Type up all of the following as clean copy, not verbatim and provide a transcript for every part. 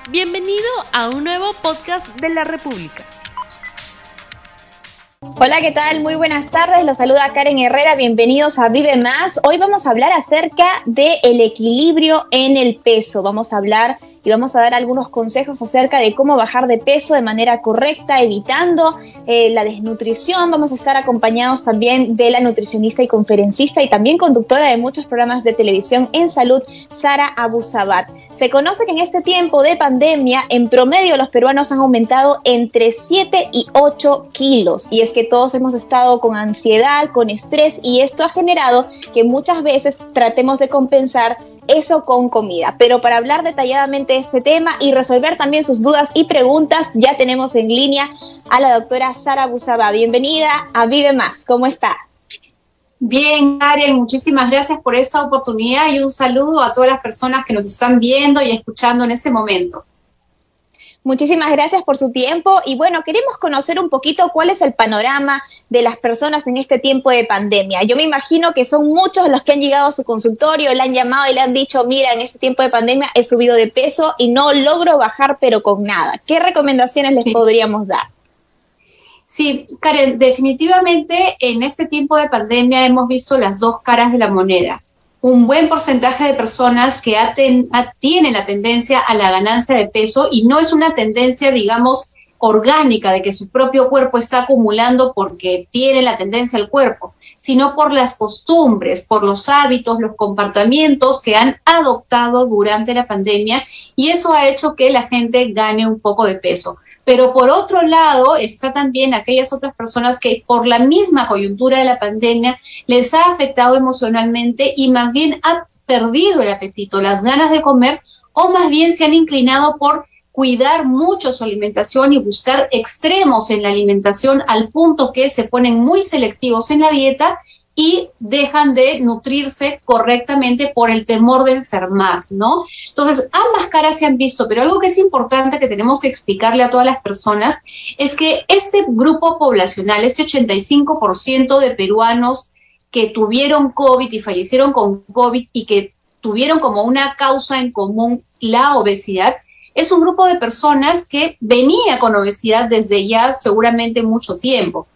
Bienvenido a un nuevo podcast de la República. Hola, ¿qué tal? Muy buenas tardes, los saluda Karen Herrera, bienvenidos a Vive Más. Hoy vamos a hablar acerca del equilibrio en el peso. Vamos a hablar y vamos a dar algunos consejos acerca de cómo bajar de peso de manera correcta, evitando la desnutrición. Vamos a estar acompañados también de la nutricionista y conferencista y también conductora de muchos programas de televisión en salud, Sara Abusabat. Se conoce que en este tiempo de pandemia, en promedio los peruanos han aumentado entre 7 y 8 kilos. Y es que todos hemos estado con ansiedad, con estrés, y esto ha generado que muchas veces tratemos de compensar eso con comida. Pero para hablar detalladamente de este tema y resolver también sus dudas y preguntas, ya tenemos en línea a la doctora Sara Abusabat. Bienvenida a Vive Más. ¿Cómo está? Bien, Karen, muchísimas gracias por esta oportunidad y un saludo a todas las personas que nos están viendo y escuchando en ese momento. Muchísimas gracias por su tiempo y bueno, queremos conocer un poquito cuál es el panorama de las personas en este tiempo de pandemia. Yo me imagino que son muchos los que han llegado a su consultorio, le han llamado y le han dicho, mira, en este tiempo de pandemia he subido de peso y no logro bajar pero con nada. ¿Qué recomendaciones les podríamos dar? Sí, Karen, definitivamente en este tiempo de pandemia hemos visto las dos caras de la moneda. Un buen porcentaje de personas que tienen la tendencia a la ganancia de peso y no es una tendencia, digamos, orgánica de que su propio cuerpo está acumulando porque tiene la tendencia al cuerpo, sino por las costumbres, por los hábitos, los comportamientos que han adoptado durante la pandemia y eso ha hecho que la gente gane un poco de peso. Pero por otro lado está también aquellas otras personas que por la misma coyuntura de la pandemia les ha afectado emocionalmente y más bien han perdido el apetito, las ganas de comer o más bien se han inclinado por cuidar mucho su alimentación y buscar extremos en la alimentación al punto que se ponen muy selectivos en la dieta y dejan de nutrirse correctamente por el temor de enfermar, ¿no? Entonces, ambas caras se han visto, pero algo que es importante que tenemos que explicarle a todas las personas es que este grupo poblacional, este 85% de peruanos que tuvieron COVID y fallecieron con COVID y que tuvieron como una causa en común la obesidad, es un grupo de personas que venía con obesidad desde ya seguramente mucho tiempo.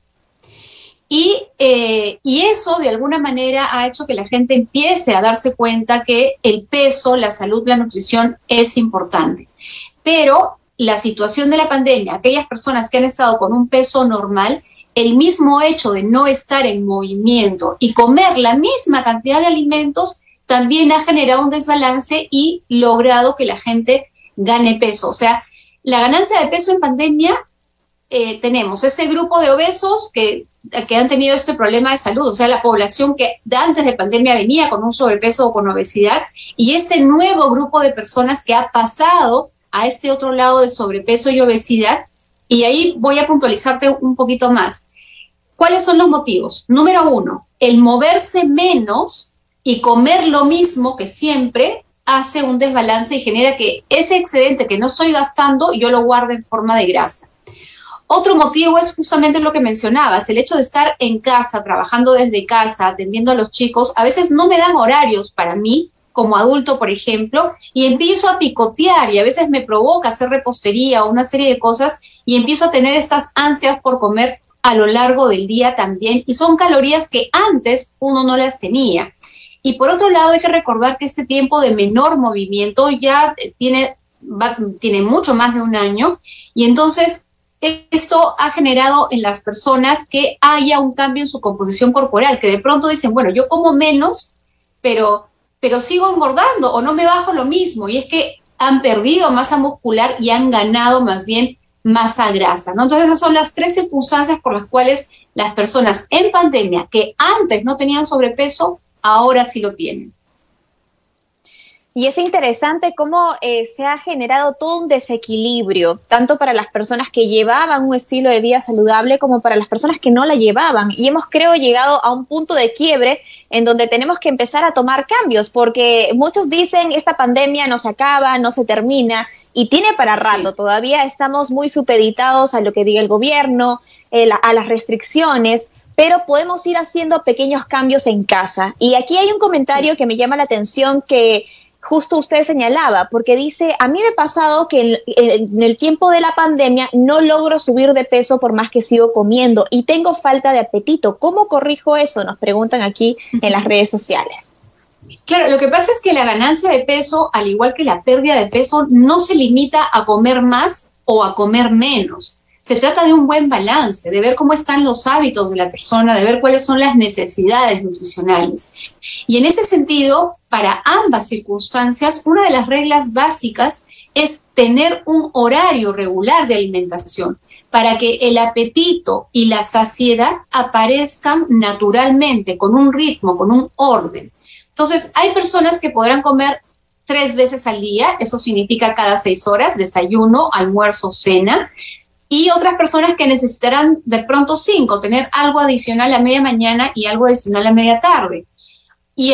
Y eso de alguna manera ha hecho que la gente empiece a darse cuenta que el peso, la salud, la nutrición es importante. Pero la situación de la pandemia, aquellas personas que han estado con un peso normal, el mismo hecho de no estar en movimiento y comer la misma cantidad de alimentos también ha generado un desbalance y logrado que la gente gane peso. O sea, la ganancia de peso en pandemia, tenemos este grupo de obesos que han tenido este problema de salud, o sea, la población que antes de pandemia venía con un sobrepeso o con obesidad, y este nuevo grupo de personas que ha pasado a este otro lado de sobrepeso y obesidad, y ahí voy a puntualizarte un poquito más. ¿Cuáles son los motivos? Número 1, el moverse menos y comer lo mismo que siempre hace un desbalance y genera que ese excedente que no estoy gastando, yo lo guardo en forma de grasa. Otro motivo es justamente lo que mencionabas, el hecho de estar en casa, trabajando desde casa, atendiendo a los chicos. A veces no me dan horarios para mí, como adulto, por ejemplo, y empiezo a picotear y a veces me provoca hacer repostería o una serie de cosas y empiezo a tener estas ansias por comer a lo largo del día también, y son calorías que antes uno no las tenía. Y por otro lado hay que recordar que este tiempo de menor movimiento ya tiene mucho más de un año, y entonces esto ha generado en las personas que haya un cambio en su composición corporal, que de pronto dicen, bueno, yo como menos, pero sigo engordando o no me bajo lo mismo, y es que han perdido masa muscular y han ganado más bien masa grasa, ¿no? Entonces esas son las tres circunstancias por las cuales las personas en pandemia que antes no tenían sobrepeso, ahora sí lo tienen. Y es interesante cómo se ha generado todo un desequilibrio, tanto para las personas que llevaban un estilo de vida saludable como para las personas que no la llevaban. Y hemos, creo, llegado a un punto de quiebre en donde tenemos que empezar a tomar cambios, porque muchos dicen esta pandemia no se acaba, no se termina, y tiene para rato. Sí. Todavía estamos muy supeditados a lo que diga el gobierno, a las restricciones, pero podemos ir haciendo pequeños cambios en casa. Y aquí hay un comentario que me llama la atención, que justo usted señalaba, porque dice, a mí me ha pasado que en el tiempo de la pandemia no logro subir de peso por más que sigo comiendo y tengo falta de apetito. ¿Cómo corrijo eso? Nos preguntan aquí en las redes sociales. Claro, lo que pasa es que la ganancia de peso, al igual que la pérdida de peso, no se limita a comer más o a comer menos. Se trata de un buen balance, de ver cómo están los hábitos de la persona, de ver cuáles son las necesidades nutricionales. Y en ese sentido, para ambas circunstancias, una de las reglas básicas es tener un horario regular de alimentación para que el apetito y la saciedad aparezcan naturalmente, con un ritmo, con un orden. Entonces, hay personas que podrán comer 3 veces al día, eso significa cada 6 horas, desayuno, almuerzo, cena, y otras personas que necesitarán de pronto 5, tener algo adicional a media mañana y algo adicional a media tarde. Y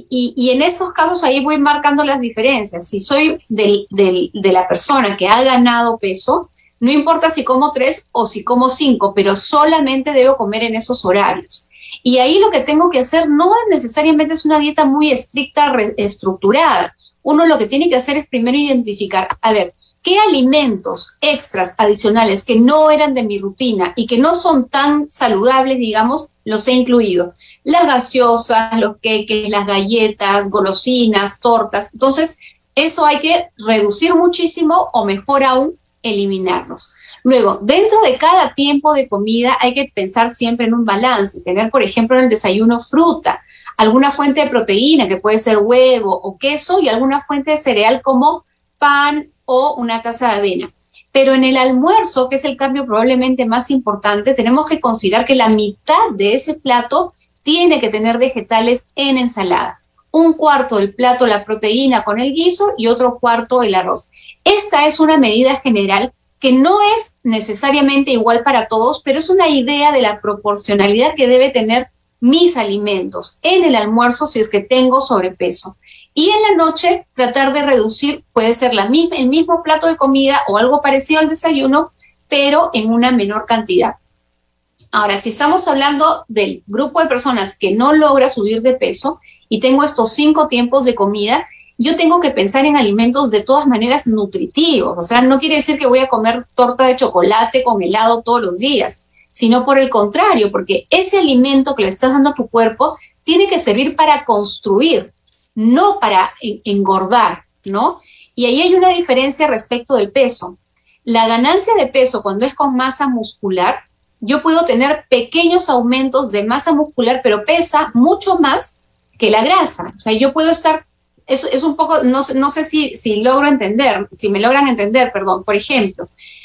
en estos casos ahí voy marcando las diferencias. Si soy de la persona que ha ganado peso, no importa si como 3 o si como 5, pero solamente debo comer en esos horarios. Y ahí lo que tengo que hacer no necesariamente es una dieta muy estricta, estructurada. Uno lo que tiene que hacer es primero identificar, a ver, ¿qué alimentos extras adicionales que no eran de mi rutina y que no son tan saludables, digamos, los he incluido? Las gaseosas, los queques, las galletas, golosinas, tortas. Entonces, eso hay que reducir muchísimo o mejor aún, eliminarlos. Luego, dentro de cada tiempo de comida hay que pensar siempre en un balance. Tener, por ejemplo, en el desayuno fruta, alguna fuente de proteína que puede ser huevo o queso y alguna fuente de cereal como pan o una taza de avena. Pero en el almuerzo, que es el cambio probablemente más importante, tenemos que considerar que la mitad de ese plato tiene que tener vegetales en ensalada. 1/4 del plato la proteína con el guiso y otro 1/4 el arroz. Esta es una medida general que no es necesariamente igual para todos, pero es una idea de la proporcionalidad que debe tener mis alimentos en el almuerzo si es que tengo sobrepeso. Y en la noche tratar de reducir, puede ser el mismo plato de comida o algo parecido al desayuno, pero en una menor cantidad. Ahora, si estamos hablando del grupo de personas que no logra subir de peso y tengo estos 5 tiempos de comida, yo tengo que pensar en alimentos de todas maneras nutritivos. O sea, no quiere decir que voy a comer torta de chocolate con helado todos los días, sino por el contrario, porque ese alimento que le estás dando a tu cuerpo tiene que servir para construir, no para engordar, ¿no? Y ahí hay una diferencia respecto del peso. La ganancia de peso cuando es con masa muscular, yo puedo tener pequeños aumentos de masa muscular, pero pesa mucho más que la grasa. O sea, yo puedo estar, es un poco, no sé si logro entender, si me logran entender, perdón. Por ejemplo,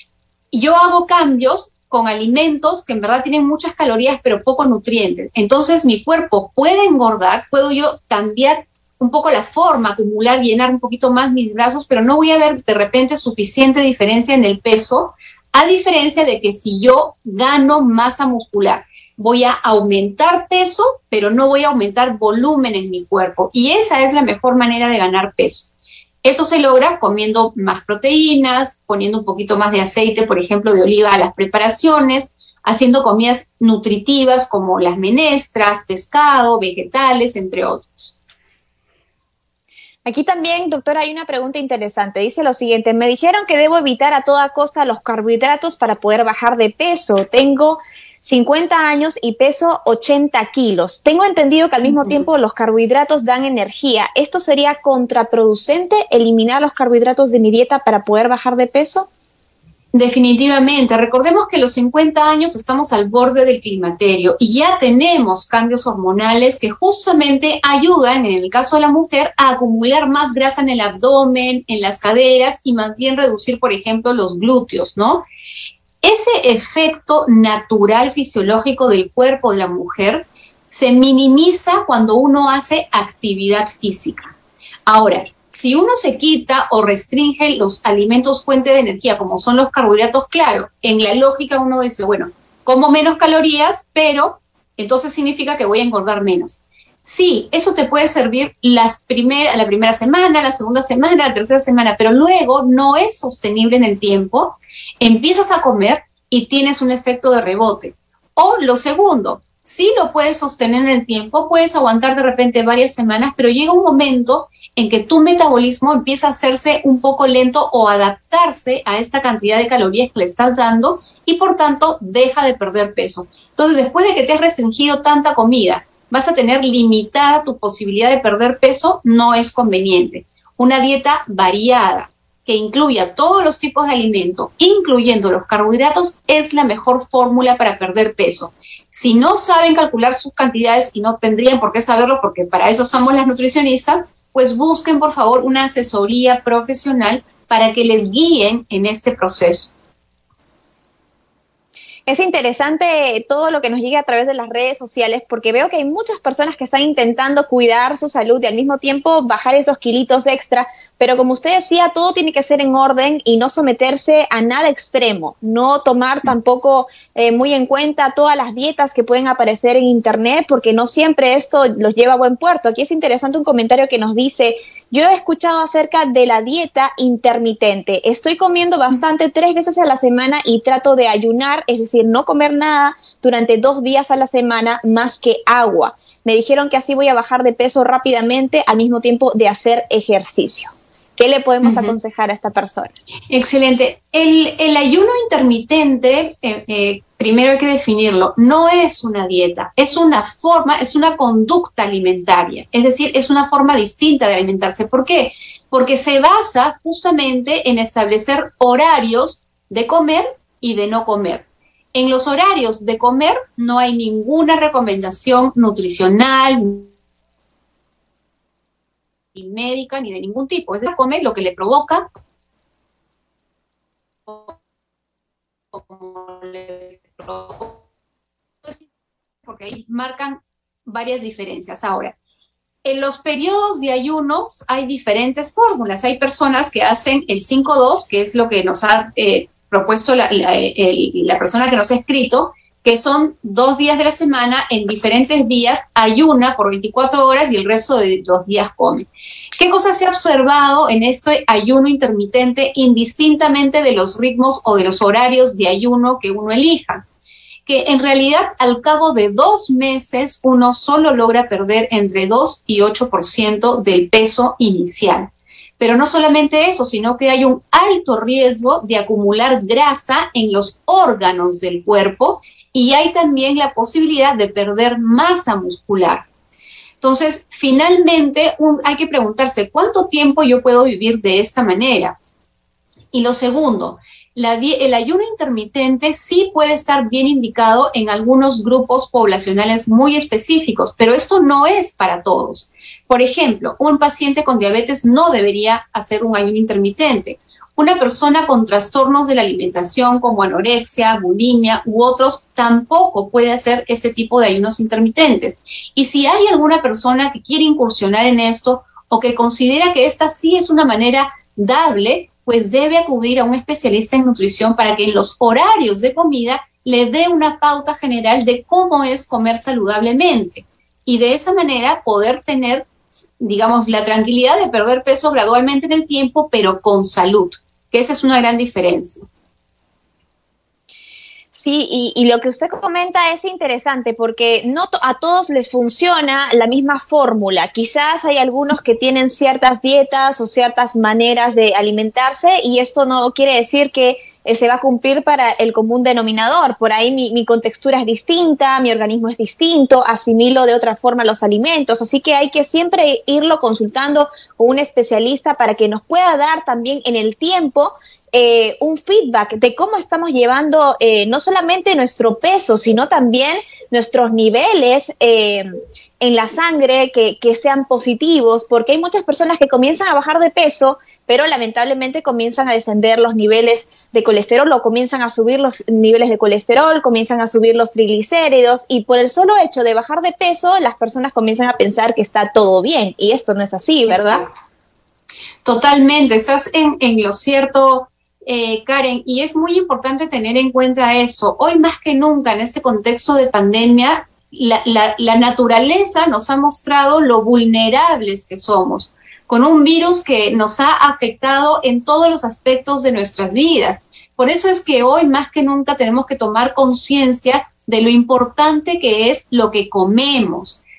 yo hago cambios con alimentos que en verdad tienen muchas calorías, pero poco nutrientes. Entonces, mi cuerpo puede engordar, puedo yo cambiar un poco la forma, acumular, llenar un poquito más mis brazos, pero no voy a ver de repente suficiente diferencia en el peso, a diferencia de que si yo gano masa muscular, voy a aumentar peso, pero no voy a aumentar volumen en mi cuerpo. Y esa es la mejor manera de ganar peso. Eso se logra comiendo más proteínas, poniendo un poquito más de aceite, por ejemplo, de oliva a las preparaciones, haciendo comidas nutritivas como las menestras, pescado, vegetales, entre otros. Aquí también, doctora, hay una pregunta interesante. Dice lo siguiente: me dijeron que debo evitar a toda costa los carbohidratos para poder bajar de peso. Tengo 50 años y peso 80 kilos. Tengo entendido que al mismo tiempo los carbohidratos dan energía. ¿Esto sería contraproducente, eliminar los carbohidratos de mi dieta para poder bajar de peso? Definitivamente. Recordemos que a los 50 años estamos al borde del climaterio y ya tenemos cambios hormonales que justamente ayudan, en el caso de la mujer, a acumular más grasa en el abdomen, en las caderas y más bien reducir, por ejemplo, los glúteos, ¿no? Ese efecto natural fisiológico del cuerpo de la mujer se minimiza cuando uno hace actividad física. Ahora, si uno se quita o restringe los alimentos fuente de energía, como son los carbohidratos, claro, en la lógica uno dice, bueno, como menos calorías, pero entonces significa que voy a engordar menos. Sí, eso te puede servir la primera semana, la segunda semana, la tercera semana, pero luego no es sostenible en el tiempo. Empiezas a comer y tienes un efecto de rebote. O lo segundo, sí lo puedes sostener en el tiempo, puedes aguantar de repente varias semanas, pero llega un momento en que tu metabolismo empieza a hacerse un poco lento o adaptarse a esta cantidad de calorías que le estás dando y por tanto deja de perder peso. Entonces, después de que te has restringido tanta comida, vas a tener limitada tu posibilidad de perder peso, no es conveniente. Una dieta variada que incluya todos los tipos de alimentos, incluyendo los carbohidratos, es la mejor fórmula para perder peso. Si no saben calcular sus cantidades, y no tendrían por qué saberlo porque para eso estamos las nutricionistas, pues busquen por favor una asesoría profesional para que les guíen en este proceso. Es interesante todo lo que nos llega a través de las redes sociales porque veo que hay muchas personas que están intentando cuidar su salud y al mismo tiempo bajar esos kilitos extra, pero como usted decía, todo tiene que ser en orden y no someterse a nada extremo, no tomar tampoco muy en cuenta todas las dietas que pueden aparecer en internet porque no siempre esto los lleva a buen puerto. Aquí es interesante un comentario que nos dice: yo he escuchado acerca de la dieta intermitente. Estoy comiendo bastante 3 veces a la semana y trato de ayunar, es decir, no comer nada durante 2 días a la semana más que agua. Me dijeron que así voy a bajar de peso rápidamente al mismo tiempo de hacer ejercicio. ¿Qué le podemos aconsejar a esta persona? Excelente. El ayuno intermitente, primero hay que definirlo, no es una dieta, es una forma, es una conducta alimentaria, es decir, es una forma distinta de alimentarse. ¿Por qué? Porque se basa justamente en establecer horarios de comer y de no comer. En los horarios de comer no hay ninguna recomendación nutricional, ni médica, ni de ningún tipo. Es decir, come lo que le provoca, porque ahí marcan varias diferencias. Ahora, en los periodos de ayunos hay diferentes fórmulas. Hay personas que hacen el 5-2, que es lo que nos ha propuesto la persona que nos ha escrito, que son 2 días de la semana, en diferentes días, ayuna por 24 horas y el resto de los días come. ¿Qué cosas se ha observado en este ayuno intermitente indistintamente de los ritmos o de los horarios de ayuno que uno elija? Que en realidad al cabo de 2 meses uno solo logra perder entre 2 y 8% del peso inicial. Pero no solamente eso, sino que hay un alto riesgo de acumular grasa en los órganos del cuerpo y hay también la posibilidad de perder masa muscular. Entonces, finalmente hay que preguntarse, ¿cuánto tiempo yo puedo vivir de esta manera? Y lo segundo, el ayuno intermitente sí puede estar bien indicado en algunos grupos poblacionales muy específicos, pero esto no es para todos. Por ejemplo, un paciente con diabetes no debería hacer un ayuno intermitente. Una persona con trastornos de la alimentación como anorexia, bulimia u otros tampoco puede hacer este tipo de ayunos intermitentes. Y si hay alguna persona que quiere incursionar en esto o que considera que esta sí es una manera dable, pues debe acudir a un especialista en nutrición para que en los horarios de comida le dé una pauta general de cómo es comer saludablemente. Y de esa manera poder tener, digamos, la tranquilidad de perder peso gradualmente en el tiempo, pero con salud, que esa es una gran diferencia. Sí, y lo que usted comenta es interesante porque no a todos les funciona la misma fórmula. Quizás hay algunos que tienen ciertas dietas o ciertas maneras de alimentarse y esto no quiere decir que se va a cumplir para el común denominador. Por ahí mi contextura es distinta, mi organismo es distinto, asimilo de otra forma los alimentos, así que hay que siempre irlo consultando con un especialista para que nos pueda dar también en el tiempo un feedback de cómo estamos llevando no solamente nuestro peso, sino también nuestros niveles en la sangre que sean positivos, porque hay muchas personas que comienzan a bajar de peso, pero lamentablemente comienzan a descender los niveles de colesterol o comienzan a subir los niveles de colesterol, comienzan a subir los triglicéridos y por el solo hecho de bajar de peso, las personas comienzan a pensar que está todo bien y esto no es así, ¿verdad? Exacto. Totalmente, estás en lo cierto, Karen, y es muy importante tener en cuenta eso. Hoy más que nunca en este contexto de pandemia, la naturaleza nos ha mostrado lo vulnerables que somos, con un virus que nos ha afectado en todos los aspectos de nuestras vidas. Por eso es que hoy más que nunca tenemos que tomar conciencia de lo importante que es lo que comemos.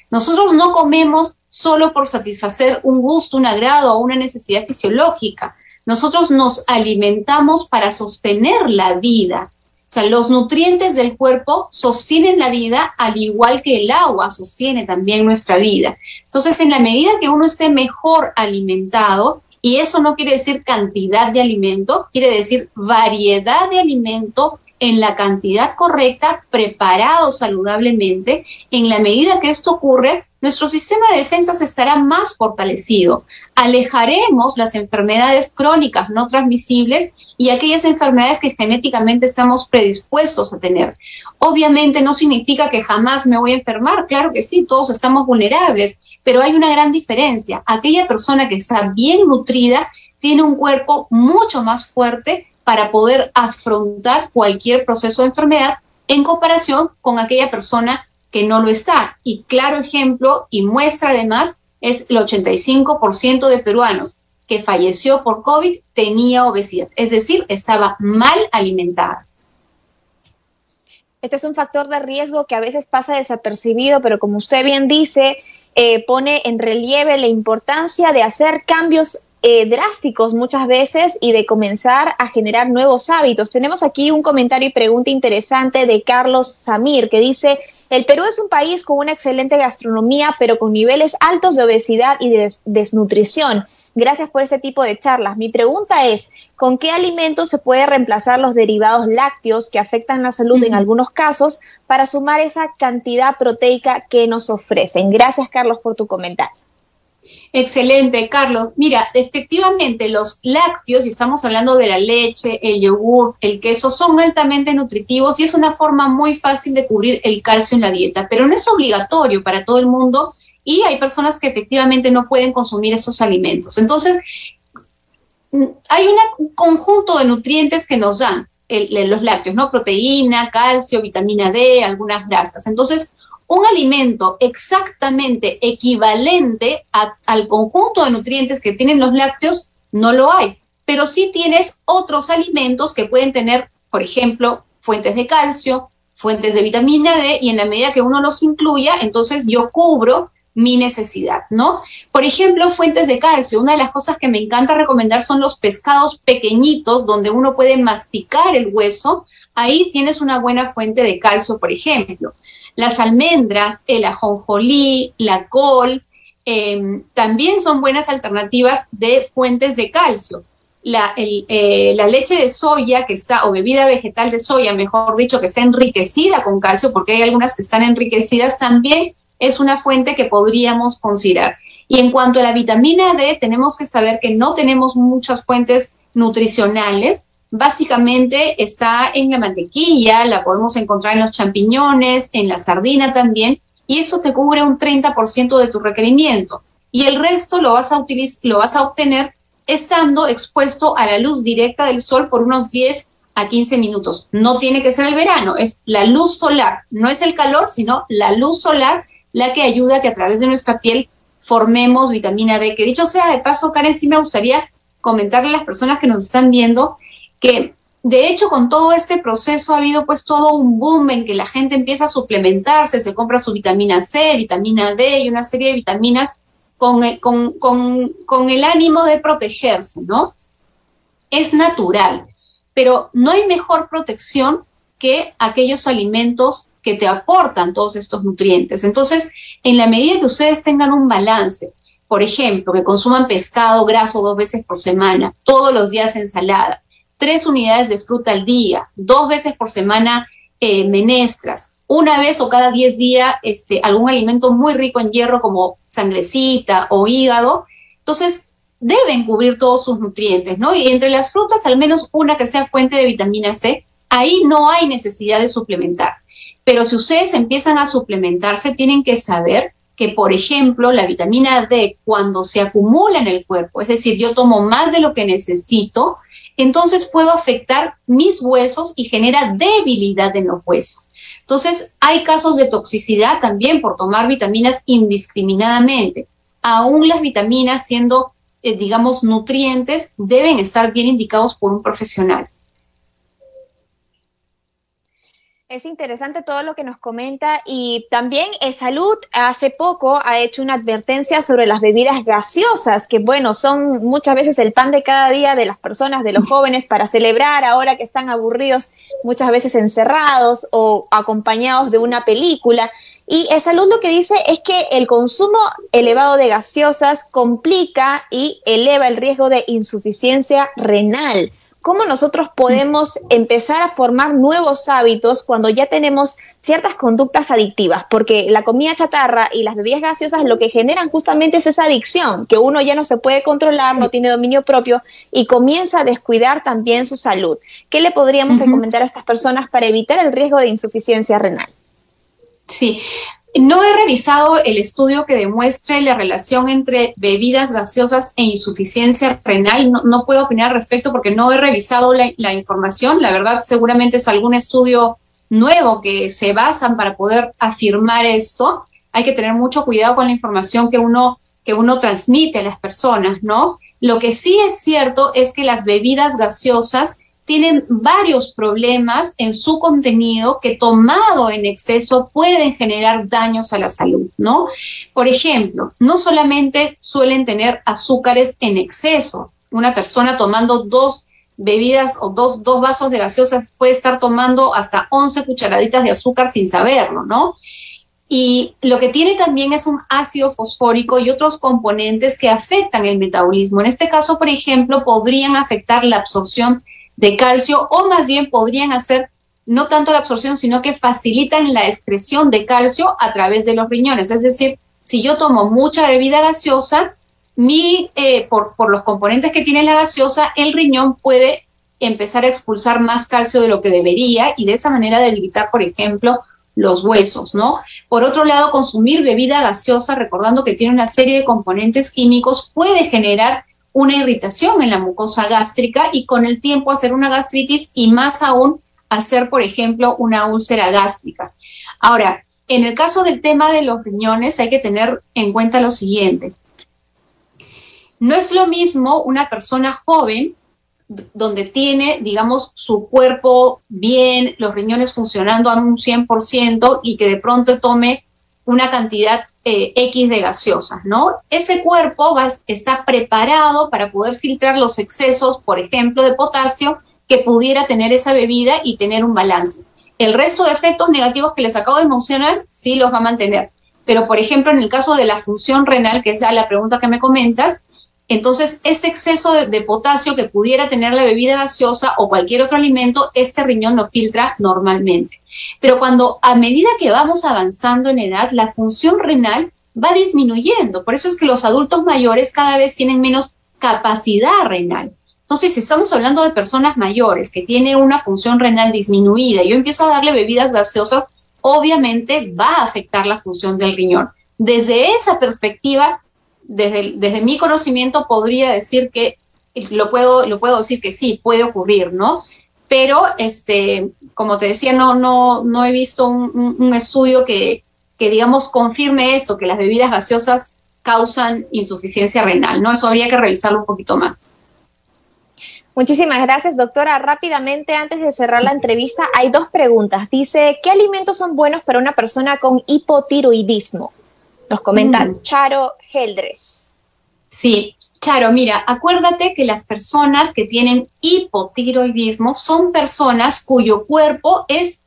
Nosotros no comemos solo por satisfacer un gusto, un agrado o una necesidad fisiológica. Nosotros nos alimentamos para sostener la vida. O sea, los nutrientes del cuerpo sostienen la vida al igual que el agua sostiene también nuestra vida. Entonces, en la medida que uno esté mejor alimentado, y eso no quiere decir cantidad de alimento, quiere decir variedad de alimento en la cantidad correcta, preparado saludablemente, en la medida que esto ocurre, nuestro sistema de defensas estará más fortalecido. Alejaremos las enfermedades crónicas no transmisibles y aquellas enfermedades que genéticamente estamos predispuestos a tener. Obviamente no significa que jamás me voy a enfermar, claro que sí, todos estamos vulnerables, pero hay una gran diferencia. Aquella persona que está bien nutrida tiene un cuerpo mucho más fuerte para poder afrontar cualquier proceso de enfermedad en comparación con aquella persona que no lo está. Y claro ejemplo y muestra además es el 85% de peruanos que falleció por COVID tenía obesidad, es decir, estaba mal alimentada. Este es un factor de riesgo que a veces pasa desapercibido, pero como usted bien dice, pone en relieve la importancia de hacer cambios drásticos muchas veces y de comenzar a generar nuevos hábitos. Tenemos aquí un comentario y pregunta interesante de Carlos Samir que dice: el Perú es un país con una excelente gastronomía, pero con niveles altos de obesidad y de desnutrición. Gracias por este tipo de charlas. Mi pregunta es, ¿con qué alimentos se puede reemplazar los derivados lácteos que afectan la salud en algunos casos para sumar esa cantidad proteica que nos ofrecen? Gracias, Carlos, por tu comentario. Excelente, Carlos. Mira, efectivamente los lácteos, y estamos hablando de la leche, el yogur, el queso, son altamente nutritivos y es una forma muy fácil de cubrir el calcio en la dieta, pero no es obligatorio para todo el mundo y hay personas que efectivamente no pueden consumir esos alimentos. Entonces, hay un conjunto de nutrientes que nos dan los lácteos, ¿no? Proteína, calcio, vitamina D, algunas grasas. Entonces, un alimento exactamente equivalente al conjunto de nutrientes que tienen los lácteos no lo hay, pero sí tienes otros alimentos que pueden tener, por ejemplo, fuentes de calcio, fuentes de vitamina D, y en la medida que uno los incluya, entonces yo cubro mi necesidad, ¿no? Por ejemplo, fuentes de calcio. Una de las cosas que me encanta recomendar son los pescados pequeñitos donde uno puede masticar el hueso. Ahí tienes una buena fuente de calcio, por ejemplo. Las almendras, el ajonjolí, la col, también son buenas alternativas de fuentes de calcio. La leche de soya que está, o bebida vegetal de soya, mejor dicho, que está enriquecida con calcio, porque hay algunas que están enriquecidas, también es una fuente que podríamos considerar. Y en cuanto a la vitamina D, tenemos que saber que no tenemos muchas fuentes nutricionales. Básicamente está en la mantequilla, la podemos encontrar en los champiñones, en la sardina también, y eso te cubre un 30% de tu requerimiento. Y el resto lo vas a obtener estando expuesto a la luz directa del sol por unos 10 a 15 minutos. No tiene que ser el verano, es la luz solar. No es el calor, sino la luz solar la que ayuda a que a través de nuestra piel formemos vitamina D. Que dicho sea de paso, Karen, sí me gustaría comentarle a las personas que nos están viendo que de hecho con todo este proceso ha habido pues todo un boom en que la gente empieza a suplementarse, se compra su vitamina C, vitamina D y una serie de vitaminas con el ánimo de protegerse, ¿no? Es natural, pero no hay mejor protección que aquellos alimentos que te aportan todos estos nutrientes. Entonces, en la medida que ustedes tengan un balance, por ejemplo, que consuman pescado graso 2 veces por semana, todos los días ensalada, 3 unidades de fruta al día, 2 veces por semana menestras, una vez o cada 10 días algún alimento muy rico en hierro como sangrecita o hígado, entonces deben cubrir todos sus nutrientes, ¿no? Y entre las frutas, al menos una que sea fuente de vitamina C, ahí no hay necesidad de suplementar. Pero si ustedes empiezan a suplementarse, tienen que saber que, por ejemplo, la vitamina D, cuando se acumula en el cuerpo, es decir, yo tomo más de lo que necesito, entonces puedo afectar mis huesos y genera debilidad en los huesos. Entonces, hay casos de toxicidad también por tomar vitaminas indiscriminadamente. Aún las vitaminas, siendo, digamos, nutrientes, deben estar bien indicados por un profesional. Es interesante todo lo que nos comenta y también Salud hace poco ha hecho una advertencia sobre las bebidas gaseosas, que bueno, son muchas veces el pan de cada día de las personas, de los jóvenes para celebrar ahora que están aburridos, muchas veces encerrados o acompañados de una película. Y Salud lo que dice es que el consumo elevado de gaseosas complica y eleva el riesgo de insuficiencia renal. ¿Cómo nosotros podemos empezar a formar nuevos hábitos cuando ya tenemos ciertas conductas adictivas? Porque la comida chatarra y las bebidas gaseosas lo que generan justamente es esa adicción, que uno ya no se puede controlar, no tiene dominio propio y comienza a descuidar también su salud. ¿Qué le podríamos recomendar a estas personas para evitar el riesgo de insuficiencia renal? Sí. No he revisado el estudio que demuestre la relación entre bebidas gaseosas e insuficiencia renal. No puedo opinar al respecto porque no he revisado la información. La verdad, seguramente es algún estudio nuevo que se basan para poder afirmar esto. Hay que tener mucho cuidado con la información que uno transmite a las personas, ¿no? Lo que sí es cierto es que las bebidas gaseosas tienen varios problemas en su contenido que tomado en exceso pueden generar daños a la salud, ¿no? Por ejemplo, no solamente suelen tener azúcares en exceso. Una persona tomando 2 bebidas o dos vasos de gaseosas puede estar tomando hasta 11 cucharaditas de azúcar sin saberlo, ¿no? Y lo que tiene también es un ácido fosfórico y otros componentes que afectan el metabolismo. En este caso, por ejemplo, podrían afectar la absorción de calcio o más bien podrían hacer no tanto la absorción, sino que facilitan la excreción de calcio a través de los riñones. Es decir, si yo tomo mucha bebida gaseosa, por los componentes que tiene la gaseosa, el riñón puede empezar a expulsar más calcio de lo que debería y de esa manera debilitar, por ejemplo, los huesos, ¿no? Por otro lado, consumir bebida gaseosa, recordando que tiene una serie de componentes químicos, puede generar una irritación en la mucosa gástrica y con el tiempo hacer una gastritis y más aún hacer, por ejemplo, una úlcera gástrica. Ahora, en el caso del tema de los riñones hay que tener en cuenta lo siguiente. No es lo mismo una persona joven donde tiene, digamos, su cuerpo bien, los riñones funcionando a un 100% y que de pronto tome una cantidad X de gaseosas, ¿no? Ese cuerpo está preparado para poder filtrar los excesos, por ejemplo, de potasio que pudiera tener esa bebida y tener un balance. El resto de efectos negativos que les acabo de mencionar sí los va a mantener. Pero, por ejemplo, en el caso de la función renal, que es ya la pregunta que me comentas, entonces ese exceso de potasio que pudiera tener la bebida gaseosa o cualquier otro alimento, este riñón lo filtra normalmente. Pero a medida que vamos avanzando en edad, la función renal va disminuyendo. Por eso es que los adultos mayores cada vez tienen menos capacidad renal. Entonces, si estamos hablando de personas mayores que tienen una función renal disminuida y yo empiezo a darle bebidas gaseosas, obviamente va a afectar la función del riñón. Desde esa perspectiva, desde mi conocimiento podría decir que lo puedo decir que sí, puede ocurrir, ¿no? Pero, como te decía, no he visto un estudio que, digamos, confirme esto, que las bebidas gaseosas causan insuficiencia renal, ¿no? Eso habría que revisarlo un poquito más. Muchísimas gracias, doctora. Rápidamente, antes de cerrar la entrevista, hay 2 preguntas. Dice, ¿qué alimentos son buenos para una persona con hipotiroidismo? Nos comenta Charo Geldres. Sí, Charo, mira, acuérdate que las personas que tienen hipotiroidismo son personas cuyo cuerpo es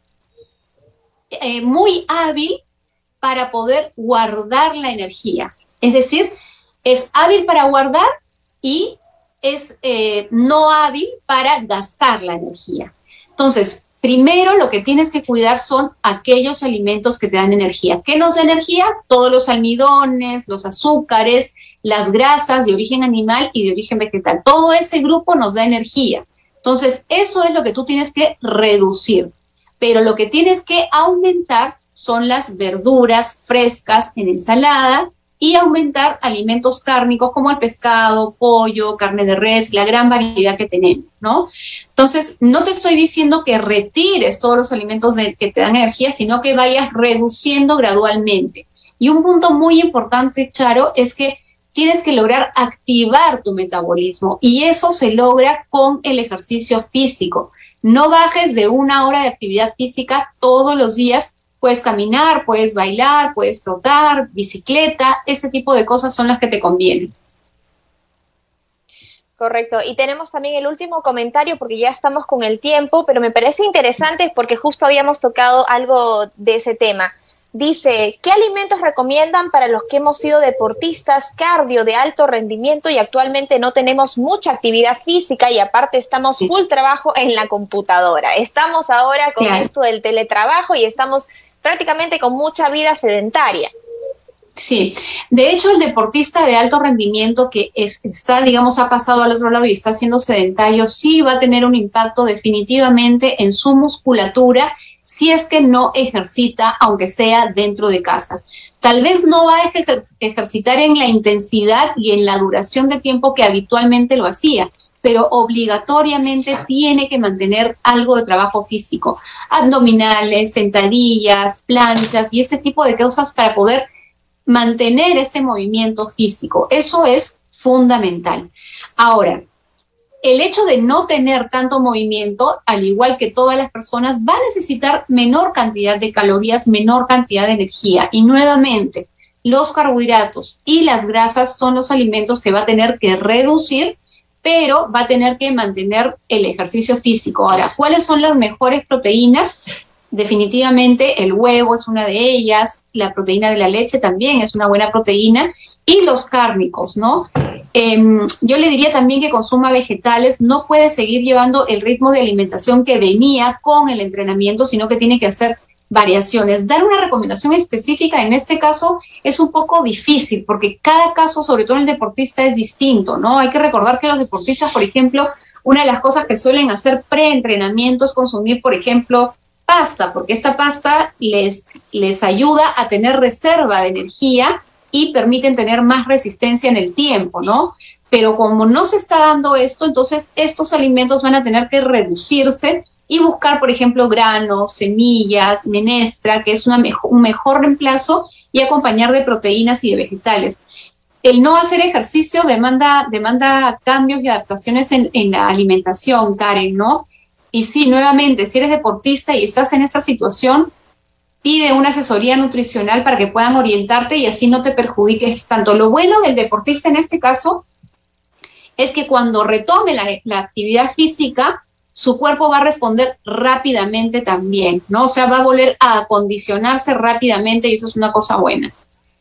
muy hábil para poder guardar la energía. Es decir, es hábil para guardar y es no hábil para gastar la energía. Entonces, primero lo que tienes que cuidar son aquellos alimentos que te dan energía. ¿Qué nos da energía? Todos los almidones, los azúcares, las grasas de origen animal y de origen vegetal. Todo ese grupo nos da energía. Entonces, eso es lo que tú tienes que reducir. Pero lo que tienes que aumentar son las verduras frescas en ensalada y aumentar alimentos cárnicos como el pescado, pollo, carne de res, la gran variedad que tenemos, ¿no? Entonces, no te estoy diciendo que retires todos los alimentos que te dan energía, sino que vayas reduciendo gradualmente. Y un punto muy importante, Charo, es que tienes que lograr activar tu metabolismo y eso se logra con el ejercicio físico. No bajes de 1 hora de actividad física todos los días. Puedes caminar, puedes bailar, puedes trotar, bicicleta, este tipo de cosas son las que te convienen. Correcto, y tenemos también el último comentario porque ya estamos con el tiempo, pero me parece interesante porque justo habíamos tocado algo de ese tema. Dice, ¿qué alimentos recomiendan para los que hemos sido deportistas cardio de alto rendimiento y actualmente no tenemos mucha actividad física y aparte estamos full trabajo en la computadora? Estamos ahora con esto del teletrabajo y estamos prácticamente con mucha vida sedentaria. Sí, de hecho el deportista de alto rendimiento que está, digamos, ha pasado al otro lado y está haciendo sedentario, sí va a tener un impacto definitivamente en su musculatura si es que no ejercita, aunque sea dentro de casa. Tal vez no va a ejercitar en la intensidad y en la duración de tiempo que habitualmente lo hacía, pero obligatoriamente tiene que mantener algo de trabajo físico, abdominales, sentadillas, planchas y ese tipo de cosas para poder mantener ese movimiento físico. Eso es fundamental. Ahora, el hecho de no tener tanto movimiento, al igual que todas las personas, va a necesitar menor cantidad de calorías, menor cantidad de energía. Y nuevamente, los carbohidratos y las grasas son los alimentos que va a tener que reducir, pero va a tener que mantener el ejercicio físico. Ahora, ¿cuáles son las mejores proteínas? Definitivamente el huevo es una de ellas, la proteína de la leche también es una buena proteína y los cárnicos, ¿no? Yo le diría también que consuma vegetales, no puede seguir llevando el ritmo de alimentación que venía con el entrenamiento, sino que tiene que hacer variaciones. Dar una recomendación específica en este caso es un poco difícil porque cada caso, sobre todo el deportista, es distinto, ¿no? Hay que recordar que los deportistas, por ejemplo, una de las cosas que suelen hacer pre-entrenamiento es consumir, por ejemplo, pasta, porque esta pasta les ayuda a tener reserva de energía y permiten tener más resistencia en el tiempo, ¿no? Pero como no se está dando esto, entonces estos alimentos van a tener que reducirse y buscar, por ejemplo, granos, semillas, menestra, que es un mejor reemplazo, y acompañar de proteínas y de vegetales. El no hacer ejercicio demanda cambios y adaptaciones en la alimentación, Karen, ¿no? Y sí, nuevamente, si eres deportista y estás en esa situación, pide una asesoría nutricional para que puedan orientarte y así no te perjudiques tanto. Lo bueno del deportista en este caso es que cuando retome la actividad física, su cuerpo va a responder rápidamente también, ¿no? O sea, va a volver a acondicionarse rápidamente y eso es una cosa buena.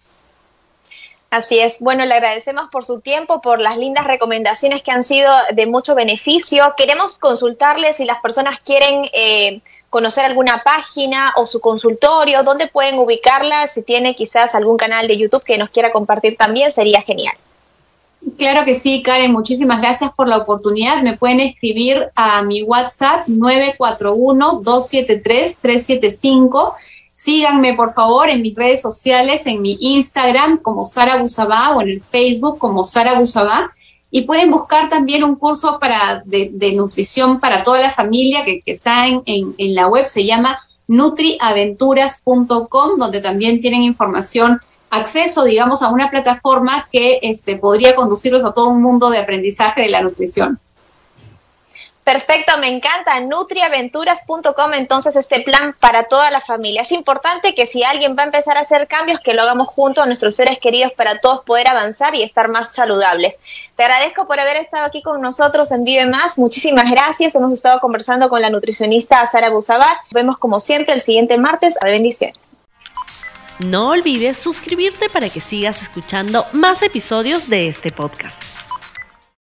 Así es. Bueno, le agradecemos por su tiempo, por las lindas recomendaciones que han sido de mucho beneficio. Queremos consultarle si las personas quieren conocer alguna página o su consultorio, dónde pueden ubicarla, si tiene quizás algún canal de YouTube que nos quiera compartir también, sería genial. Claro que sí, Karen, muchísimas gracias por la oportunidad. Me pueden escribir a mi WhatsApp 941-273-375. Síganme, por favor, en mis redes sociales, en mi Instagram como Sara Busabá o en el Facebook como Sara Busabá. Y pueden buscar también un curso de nutrición para toda la familia que está en la web, se llama nutriaventuras.com, donde también tienen información, acceso, digamos, a una plataforma que podría conducirlos a todo un mundo de aprendizaje de la nutrición. Perfecto, me encanta, nutriaventuras.com, entonces este plan para toda la familia. Es importante que si alguien va a empezar a hacer cambios, que lo hagamos junto a nuestros seres queridos para todos poder avanzar y estar más saludables. Te agradezco por haber estado aquí con nosotros en Vive Más, muchísimas gracias. Hemos estado conversando con la nutricionista Sara Busabá. Nos vemos como siempre el siguiente martes. Bendiciones. No olvides suscribirte para que sigas escuchando más episodios de este podcast.